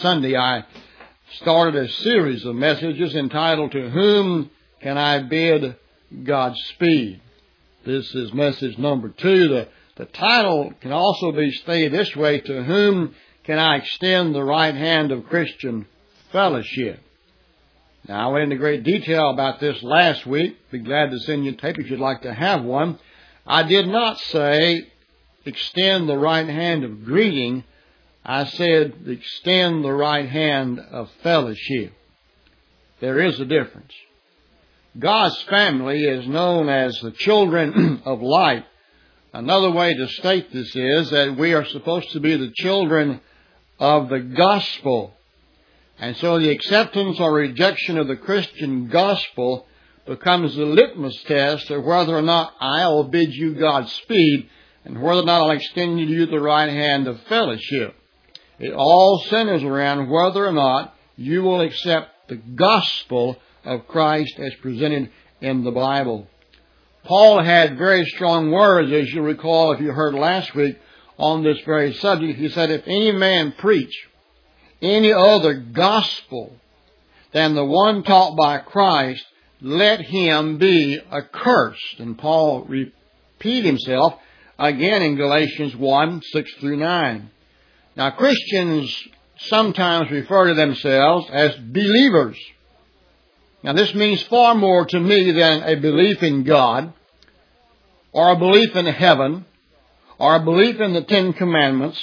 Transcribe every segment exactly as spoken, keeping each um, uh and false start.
Sunday I started a series of messages entitled, To Whom Can I Bid Godspeed? This is message number two. The, the title can also be stated this way, To Whom Can I Extend the Right Hand of Christian Fellowship? Now, I went into great detail about this last week. Be glad to send you a tape if you'd like to have one. I did not say extend the right hand of greeting. I said extend the right hand of fellowship. There is a difference. God's family is known as the children of light. Another way to state this is that we are supposed to be the children of the gospel. And so the acceptance or rejection of the Christian gospel becomes the litmus test of whether or not I will bid you Godspeed and whether or not I'll extend to you the right hand of fellowship. It all centers around whether or not you will accept the gospel of Christ as presented in the Bible. Paul had very strong words, as you recall if you heard last week, on this very subject. He said, if any man preach any other gospel than the one taught by Christ, let him be accursed. And Paul repeated himself again in Galatians one, six through nine. Now, Christians sometimes refer to themselves as believers. Now, this means far more to me than a belief in God, or a belief in heaven, or a belief in the Ten Commandments.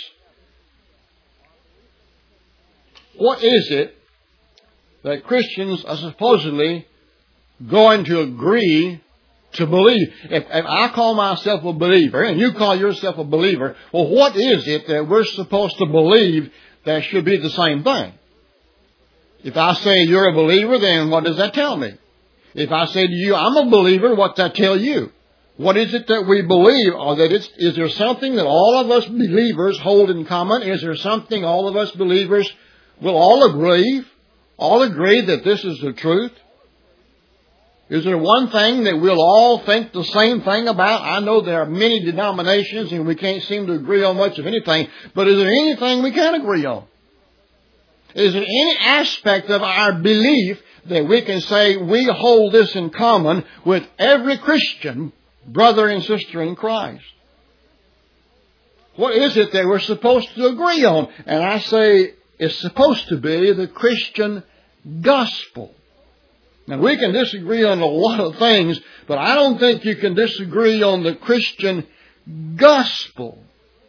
What is it that Christians are supposedly going to agree to believe? If, if I call myself a believer and you call yourself a believer, well, what is it that we're supposed to believe that should be the same thing? If I say you're a believer, then what does that tell me? If I say to you, I'm a believer, what's that tell you? What is it that we believe? Or that it's, is there something that all of us believers hold in common? Is there something all of us believers will all agree, all agree that this is the truth? Is there one thing that we'll all think the same thing about? I know there are many denominations and we can't seem to agree on much of anything, but is there anything we can agree on? Is there any aspect of our belief that we can say we hold this in common with every Christian brother and sister in Christ? What is it that we're supposed to agree on? And I say it's supposed to be the Christian gospel. Now, we can disagree on a lot of things, but I don't think you can disagree on the Christian gospel.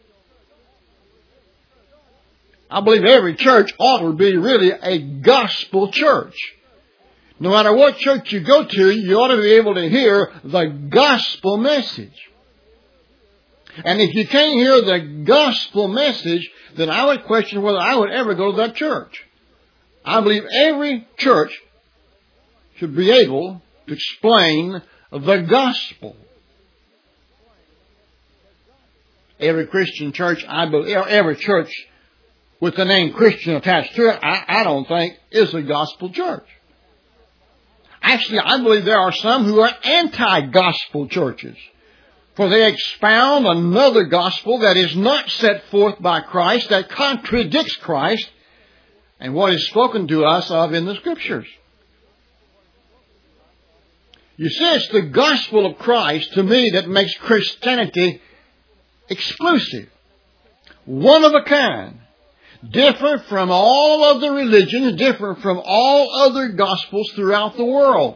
I believe every church ought to be really a gospel church. No matter what church you go to, you ought to be able to hear the gospel message. And if you can't hear the gospel message, then I would question whether I would ever go to that church. I believe every church should be able to explain the gospel. Every Christian church, I believe, every church with the name Christian attached to it, I, I don't think is a gospel church. Actually, I believe there are some who are anti-gospel churches, for they expound another gospel that is not set forth by Christ, that contradicts Christ and what is spoken to us of in the Scriptures. You see, it's the gospel of Christ, to me, that makes Christianity exclusive, one of a kind, different from all other religions, different from all other gospels throughout the world.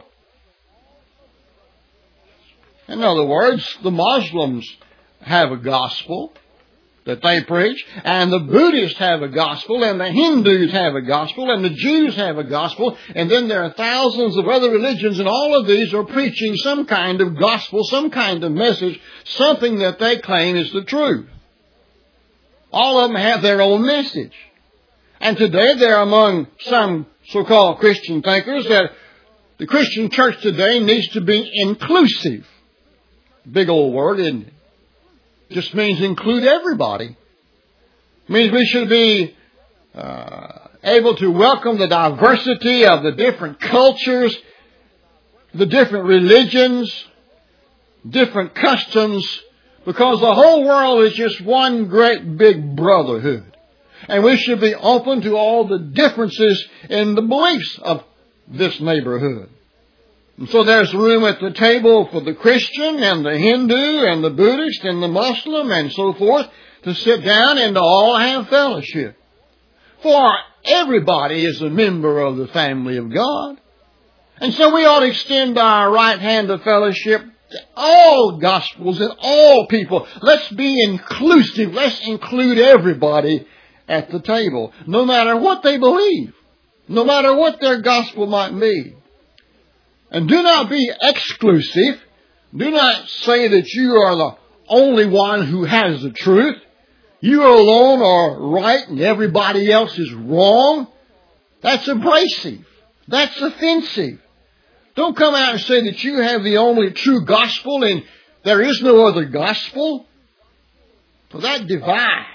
In other words, the Muslims have a gospel that they preach, and the Buddhists have a gospel, and the Hindus have a gospel, and the Jews have a gospel, and then there are thousands of other religions, and all of these are preaching some kind of gospel, some kind of message, something that they claim is the truth. All of them have their own message. And today there are among some so-called Christian thinkers that the Christian church today needs to be inclusive. Big old word, isn't it? Just means include everybody. It means we should be uh, able to welcome the diversity of the different cultures, the different religions, different customs, because the whole world is just one great big brotherhood. And we should be open to all the differences in the beliefs of this neighborhood. And so there's room at the table for the Christian and the Hindu and the Buddhist and the Muslim and so forth to sit down and to all have fellowship. For everybody is a member of the family of God. And so we ought to extend our right hand of fellowship to all gospels and all people. Let's be inclusive. Let's include everybody at the table, no matter what they believe, no matter what their gospel might be. And do not be exclusive. Do not say that you are the only one who has the truth. You alone are right and everybody else is wrong. That's abrasive. That's offensive. Don't come out and say that you have the only true gospel and there is no other gospel. For that divides.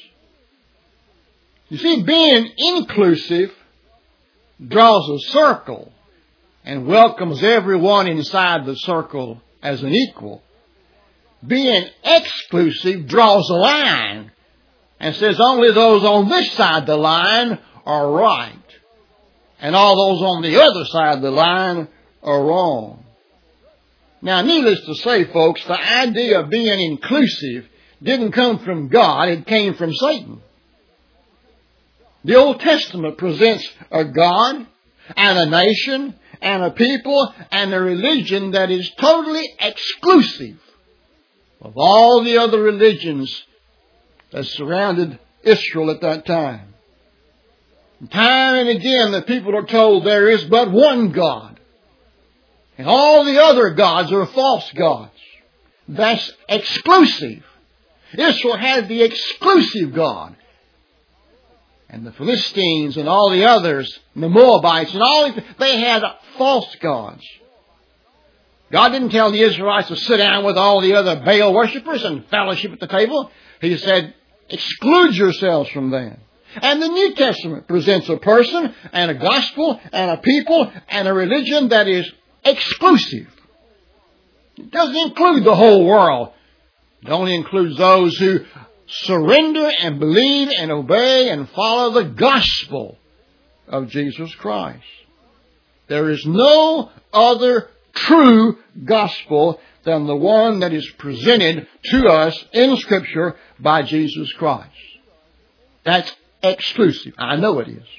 You see, being inclusive draws a circle and welcomes everyone inside the circle as an equal. Being exclusive draws a line and says only those on this side of the line are right. And all those on the other side of the line are wrong. Now, needless to say, folks, the idea of being inclusive didn't come from God. It came from Satan. The Old Testament presents a God and a nation and a people and a religion that is totally exclusive of all the other religions that surrounded Israel at that time. Time and again the people are told there is but one God. And all the other gods are false gods. That's exclusive. Israel had the exclusive God. And the Philistines and all the others, the Moabites and all, they had false gods. God didn't tell the Israelites to sit down with all the other Baal worshippers and fellowship at the table. He said, exclude yourselves from them. And the New Testament presents a person and a gospel and a people and a religion that is exclusive. It doesn't include the whole world. It only includes those who surrender and believe and obey and follow the gospel of Jesus Christ. There is no other true gospel than the one that is presented to us in Scripture by Jesus Christ. That's exclusive. I know it is.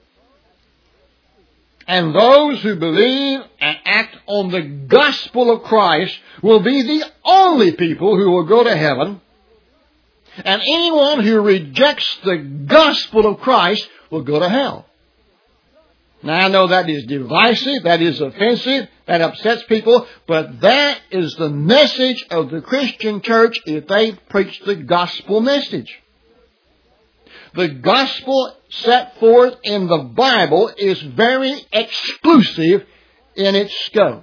And those who believe and act on the gospel of Christ will be the only people who will go to heaven. And anyone who rejects the gospel of Christ will go to hell. Now, I know that is divisive, that is offensive, that upsets people, but that is the message of the Christian church if they preach the gospel message. The gospel set forth in the Bible is very exclusive in its scope.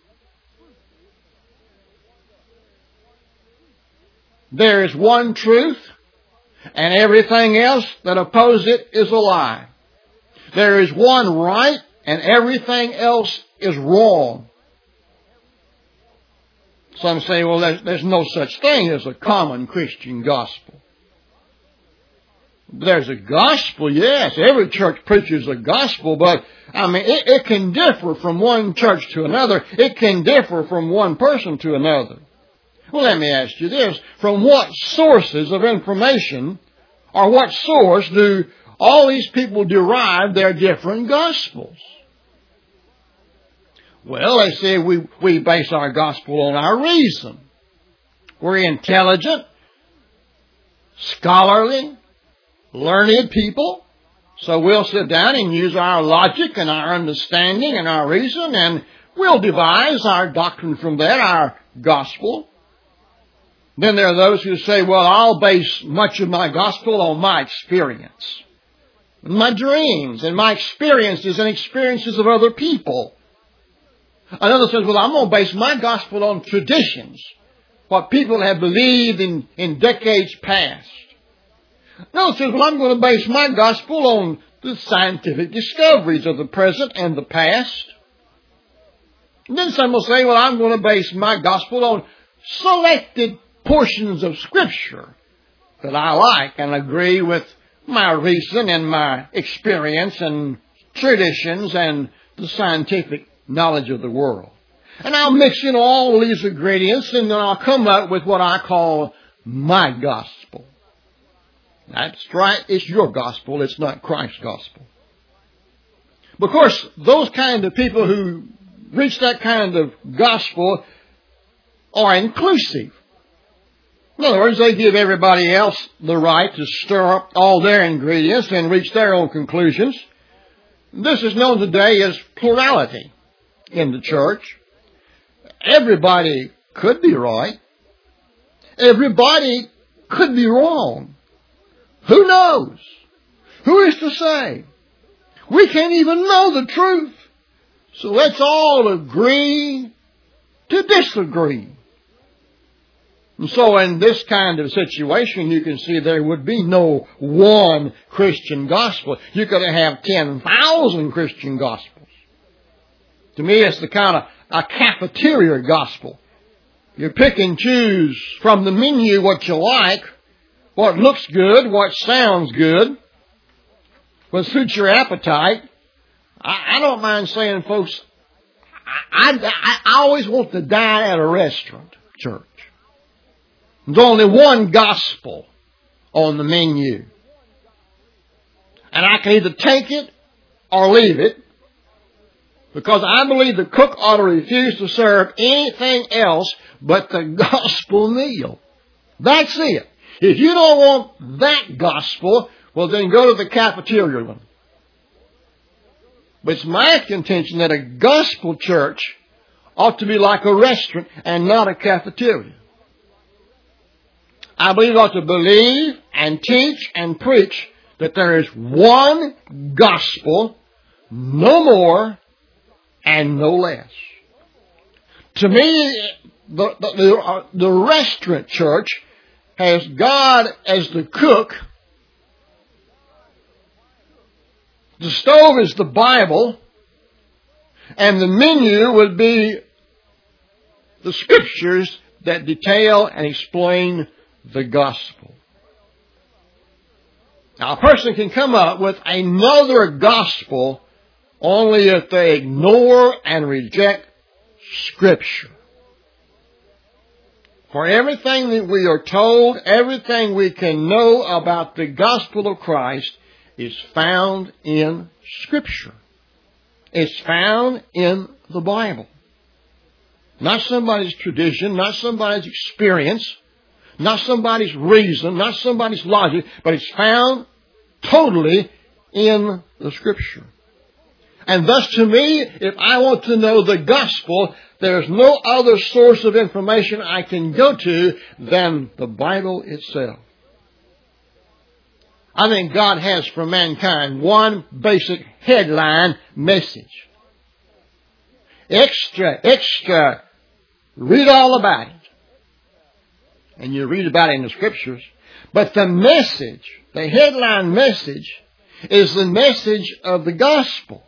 There is one truth, and everything else that opposes it is a lie. There is one right, and everything else is wrong. Some say, well, there's, there's no such thing as a common Christian gospel. There's a gospel, yes. Every church preaches a gospel, but, I mean, it, it can differ from one church to another. It can differ from one person to another. Well, let me ask you this. From what sources of information, or what source do all these people derive their different gospels? Well, they say we, we base our gospel on our reason. We're intelligent, scholarly, learned people. So we'll sit down and use our logic and our understanding and our reason, and we'll devise our doctrine from there, our gospel. Then there are those who say, well, I'll base much of my gospel on my experience, my dreams, and my experiences and experiences of other people. Another says, well, I'm going to base my gospel on traditions, what people have believed in, in decades past. Another says, well, I'm going to base my gospel on the scientific discoveries of the present and the past. And then some will say, well, I'm going to base my gospel on selected portions of Scripture that I like and agree with my reason and my experience and traditions and the scientific knowledge of the world. And I'll mix in all these ingredients and then I'll come up with what I call my gospel. That's right, it's your gospel, it's not Christ's gospel. Of course, those kind of people who reach that kind of gospel are inclusive. In other words, they give everybody else the right to stir up all their ingredients and reach their own conclusions. This is known today as plurality in the church. Everybody could be right. Everybody could be wrong. Who knows? Who is to say? We can't even know the truth. So let's all agree to disagree. And so in this kind of situation, you can see there would be no one Christian gospel. You could have ten thousand Christian gospels. To me, it's the kind of a cafeteria gospel. You pick and choose from the menu what you like, what looks good, what sounds good, what suits your appetite. I, I don't mind saying, folks, I, I, I always want to dine at a restaurant, church. There's only one gospel on the menu. And I can either take it or leave it, because I believe the cook ought to refuse to serve anything else but the gospel meal. That's it. If you don't want that gospel, well then go to the cafeteria one. But it's my contention that a gospel church ought to be like a restaurant and not a cafeteria. I believe we ought to believe and teach and preach that there is one gospel, no more and no less. To me, the, the, the, uh, the restaurant church has God as the cook. The stove is the Bible. And the menu would be the scriptures that detail and explain the gospel. Now, a person can come up with another gospel only if they ignore and reject Scripture. For everything that we are told, everything we can know about the gospel of Christ is found in Scripture. It's found in the Bible. Not somebody's tradition, not somebody's experience, not somebody's reason, not somebody's logic, but it's found totally in the Scripture. And thus to me, if I want to know the gospel, there's no other source of information I can go to than the Bible itself. I think God has for mankind one basic headline message. Extra, extra, read all about it. And you read about it in the Scriptures. But the message, the headline message, is the message of the gospel.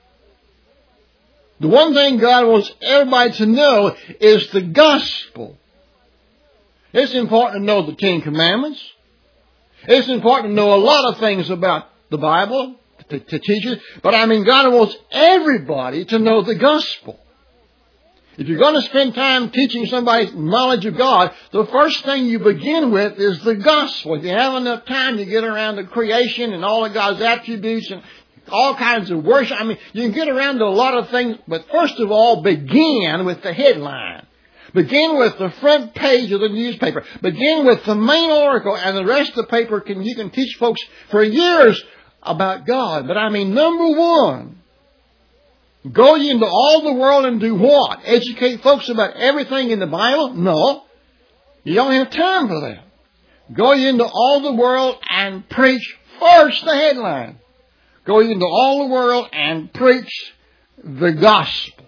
The one thing God wants everybody to know is the gospel. It's important to know the Ten Commandments. It's important to know a lot of things about the Bible, to, to teach it. But I mean, God wants everybody to know the gospel. If you're going to spend time teaching somebody knowledge of God, the first thing you begin with is the gospel. If you have enough time, you get around to creation and all of God's attributes and all kinds of worship. I mean, you can get around to a lot of things, but first of all, begin with the headline. Begin with the front page of the newspaper. Begin with the main article, and the rest of the paper can you can teach folks for years about God. But I mean, number one, go ye into all the world and do what? Educate folks about everything in the Bible? No. You don't have time for that. Go ye into all the world and preach first the headline. Go into all the world and preach the gospel.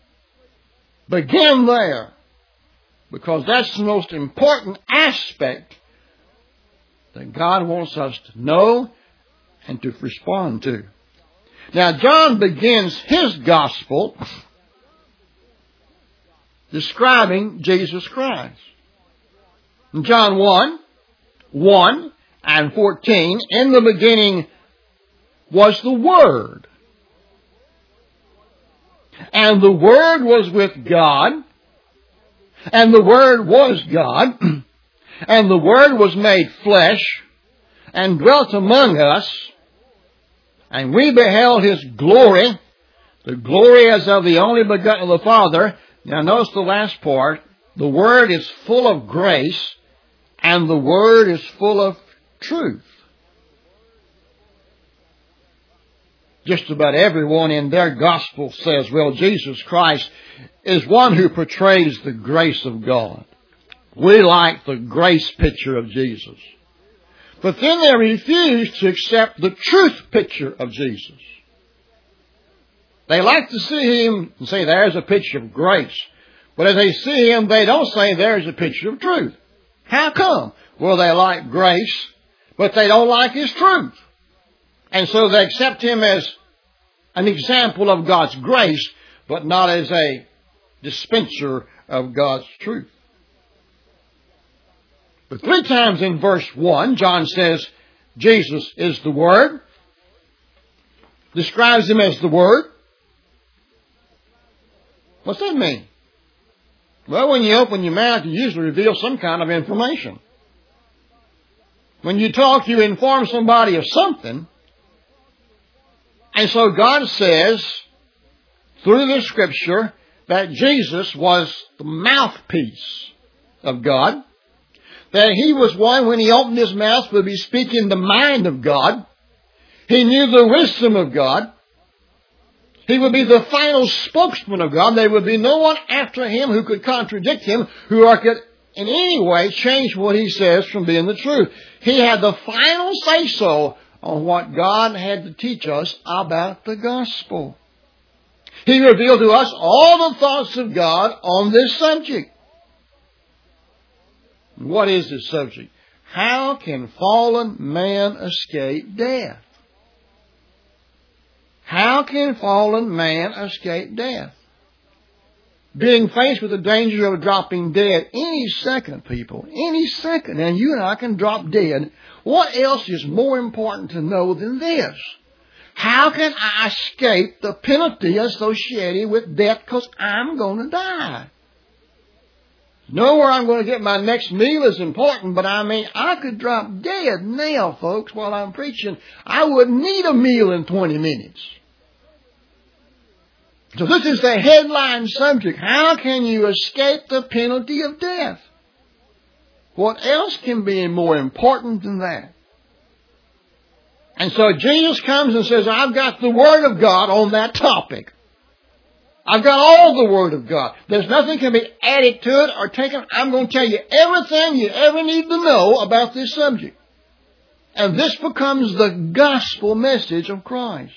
Begin there. Because that's the most important aspect that God wants us to know and to respond to. Now, John begins his gospel describing Jesus Christ. In John one, one and fourteen, in the beginning was the Word. And the Word was with God. And the Word was God. And the Word was made flesh and dwelt among us. And we beheld His glory. The glory as of the only begotten of the Father. Now notice the last part. The Word is full of grace. And the Word is full of truth. Just about everyone in their gospel says, well, Jesus Christ is one who portrays the grace of God. We like the grace picture of Jesus. But then they refuse to accept the truth picture of Jesus. They like to see Him and say, there's a picture of grace. But as they see Him, they don't say, there's a picture of truth. How come? Well, they like grace, but they don't like His truth. And so they accept Him as an example of God's grace, but not as a dispenser of God's truth. But three times in verse one, John says Jesus is the Word, describes Him as the Word. What's that mean? Well, when you open your mouth, you usually reveal some kind of information. When you talk, you inform somebody of something. And so God says, through the Scripture, that Jesus was the mouthpiece of God. That He was one, when He opened His mouth, would be speaking the mind of God. He knew the wisdom of God. He would be the final spokesman of God. There would be no one after Him who could contradict Him, who could in any way change what He says from being the truth. He had the final say-so on what God had to teach us about the gospel. He revealed to us all the thoughts of God on this subject. What is this subject? How can fallen man escape death? How can fallen man escape death? Being faced with the danger of dropping dead any second, people. Any second. And you and I can drop dead. What else is more important to know than this? How can I escape the penalty associated with death because I'm going to die? Know where I'm going to get my next meal is important, but I mean, I could drop dead now, folks, while I'm preaching. I wouldn't need a meal in twenty minutes. So this is the headline subject. How can you escape the penalty of death? What else can be more important than that? And so Jesus comes and says, I've got the Word of God on that topic. I've got all the Word of God. There's nothing can be added to it or taken. I'm going to tell you everything you ever need to know about this subject. And this becomes the gospel message of Christ.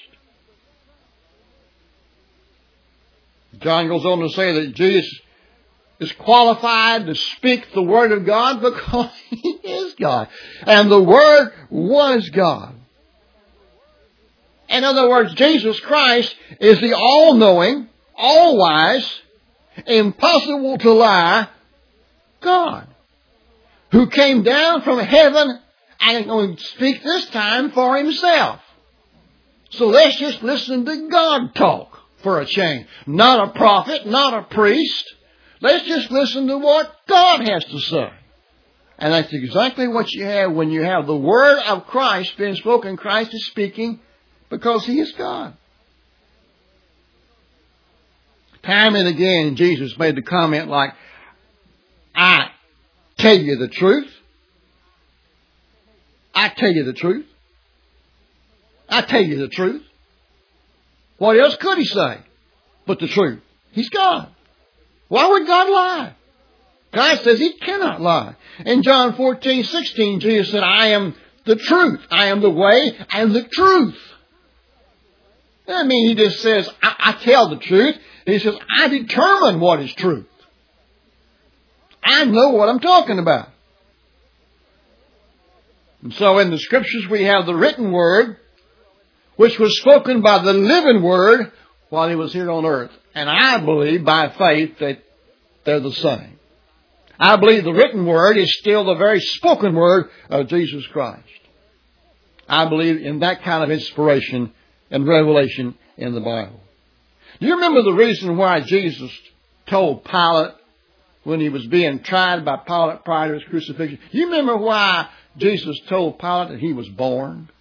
John goes on to say that Jesus is qualified to speak the Word of God because He is God. And the Word was God. In other words, Jesus Christ is the all-knowing, all-wise, impossible to lie God, who came down from heaven and is going to speak this time for Himself. So let's just listen to God talk for a change. Not a prophet, not a priest. Let's just listen to what God has to say. And that's exactly what you have when you have the Word of Christ being spoken. Christ is speaking because He is God. Time and again, Jesus made the comment like, I tell you the truth. I tell you the truth. I tell you the truth. What else could He say but the truth? He's God. Why would God lie? God says He cannot lie. In John fourteen sixteen, Jesus said, I am the truth. I am the way and the truth. That means He just says, I, I tell the truth. He says, I determine what is truth. I know what I'm talking about. And so in the Scriptures we have the written Word, which was spoken by the living Word while He was here on earth. And I believe by faith that they're the same. I believe the written Word is still the very spoken Word of Jesus Christ. I believe in that kind of inspiration and revelation in the Bible. Do you remember the reason why Jesus told Pilate when he was being tried by Pilate prior to his crucifixion? Do you remember why Jesus told Pilate that he was born?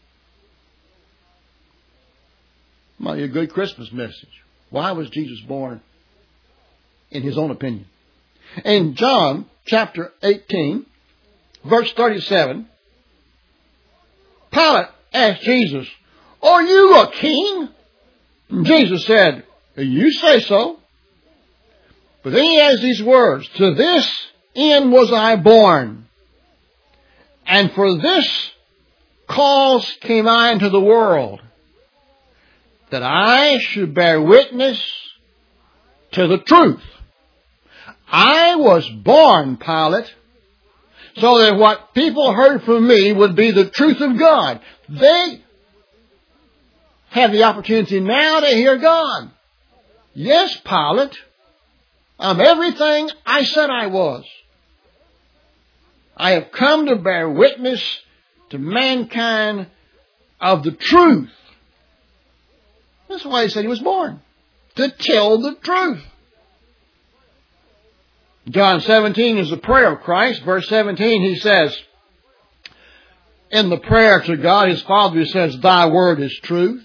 Might be a good Christmas message. Why was Jesus born in his own opinion? In John chapter eighteen, verse thirty-seven, Pilate asked Jesus, "Are you a king?" And Jesus said, "You say so." But then he adds these words, "To this end was I born, and for this cause came I into the world, that I should bear witness to the truth." I was born, Pilate, so that what people heard from me would be the truth of God. They have the opportunity now to hear God. Yes, Pilate, I'm everything I said I was. I have come to bear witness to mankind of the truth. That's why he said he was born, to tell the truth. John seventeen is the prayer of Christ. Verse seventeen, he says, in the prayer to God, his Father, he says, "Thy word is truth.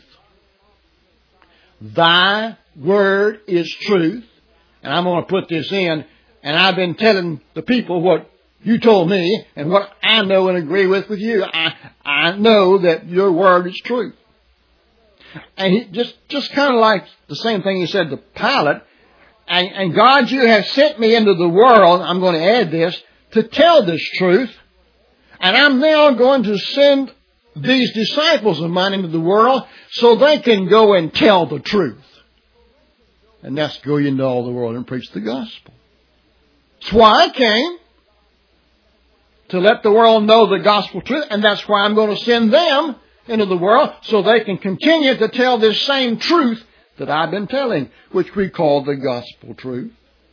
Thy word is truth." And I'm going to put this in, and I've been telling the people what you told me and what I know and agree with with you. I, I know that your word is truth. And he just, just kind of like the same thing he said to Pilate. And, and God, you have sent me into the world, I'm going to add this, to tell this truth. And I'm now going to send these disciples of mine into the world so they can go and tell the truth. And that's go ye into all the world and preach the gospel. That's why I came, to let the world know the gospel truth. And that's why I'm going to send them into the world so they can continue to tell this same truth that I've been telling, which we call the gospel truth.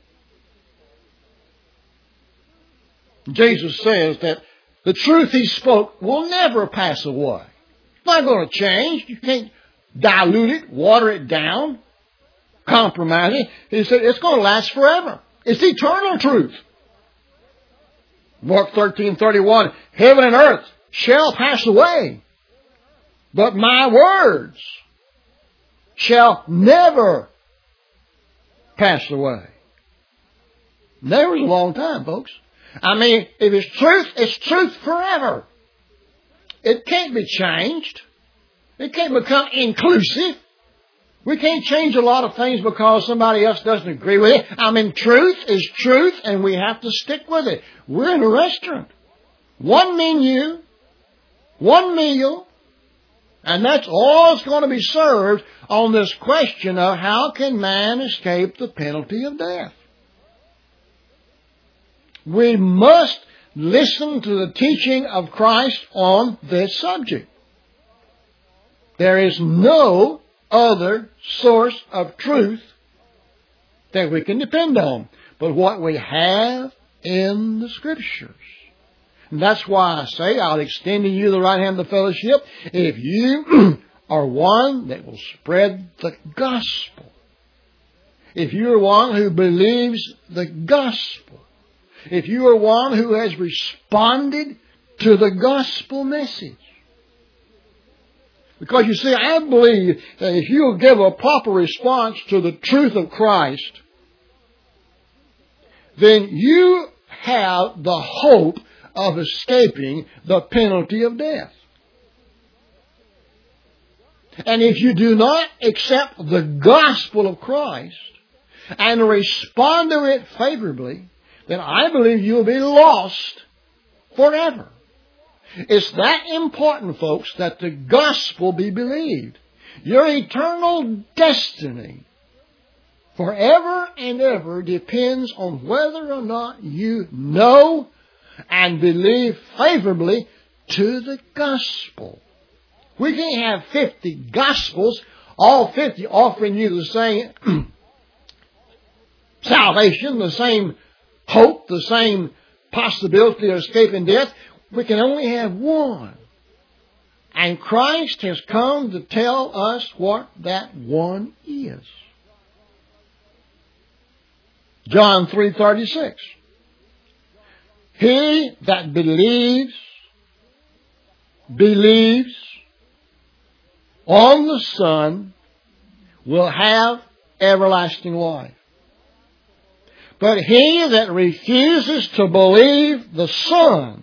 Jesus says that the truth he spoke will never pass away. It's not going to change. You can't dilute it, water it down, compromise it. He said it's going to last forever. It's eternal truth. Mark thirteen thirty-one, heaven and earth shall pass away, but my words shall never pass away. Never is a long time, folks. I mean, if it's truth, it's truth forever. It can't be changed. It can't become inclusive. We can't change a lot of things because somebody else doesn't agree with it. I mean, truth is truth, and we have to stick with it. We're in a restaurant. One menu, one meal, and that's all that's going to be served on this question of how can man escape the penalty of death. We must listen to the teaching of Christ on this subject. There is no other source of truth that we can depend on but what we have in the Scriptures. And that's why I say I'll extend to you the right hand of the fellowship if you are one that will spread the gospel. If you are one who believes the gospel. If you are one who has responded to the gospel message. Because you see, I believe that if you will give a proper response to the truth of Christ, then you have the hope of escaping the penalty of death. And if you do not accept the gospel of Christ and respond to it favorably, then I believe you'll be lost forever. It's that important, folks, that the gospel be believed. Your eternal destiny forever and ever depends on whether or not you know and believe favorably to the gospel. We can't have fifty gospels, all fifty offering you the same salvation, the same hope, the same possibility of escaping death. We can only have one. And Christ has come to tell us what that one is. John three thirty-six. He that believes, believes on the Son will have everlasting life. But he that refuses to believe the Son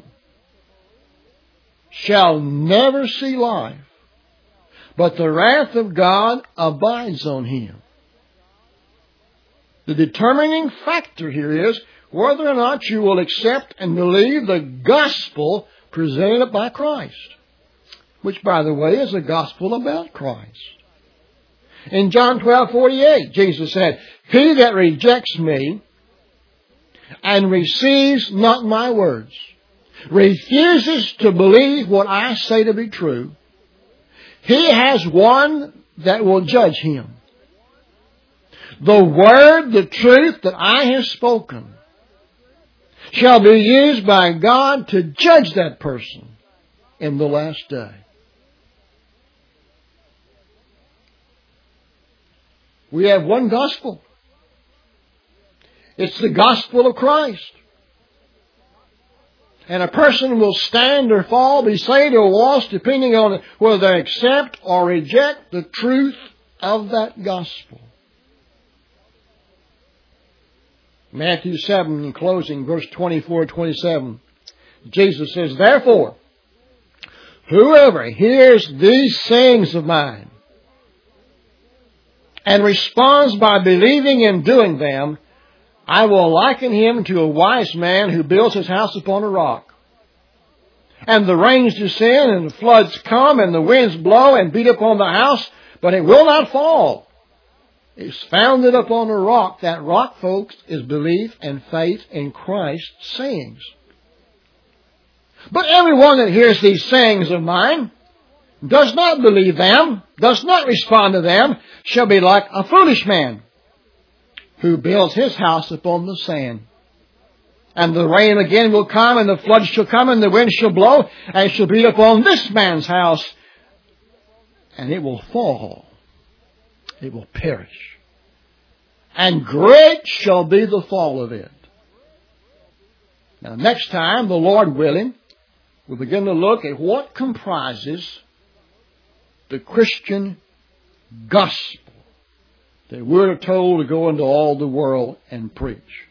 shall never see life, but the wrath of God abides on him. The determining factor here is whether or not you will accept and believe the gospel presented by Christ, which, by the way, is a gospel about Christ. In John twelve forty-eight, Jesus said, He that rejects me and receives not my words, refuses to believe what I say to be true, he has one that will judge him. The word, the truth that I have spoken, shall be used by God to judge that person in the last day. We have one gospel. It's the gospel of Christ. And a person will stand or fall, be saved or lost, depending on whether they accept or reject the truth of that gospel. Matthew seven, in closing, verse twenty-four to twenty-seven. Jesus says, Therefore, whoever hears these sayings of mine and responds by believing and doing them, I will liken him to a wise man who builds his house upon a rock. And the rains descend, and the floods come, and the winds blow and beat upon the house, but it will not fall. It's founded upon a rock. That rock, folks, is belief and faith in Christ's sayings. But everyone that hears these sayings of mine, does not believe them, does not respond to them, shall be like a foolish man who builds his house upon the sand. And the rain again will come, and the flood shall come, and the wind shall blow, and shall beat upon this man's house, and it will fall. It will perish. And great shall be the fall of it. Now, next time, the Lord willing, we'll begin to look at what comprises the Christian gospel that we're told to go into all the world and preach.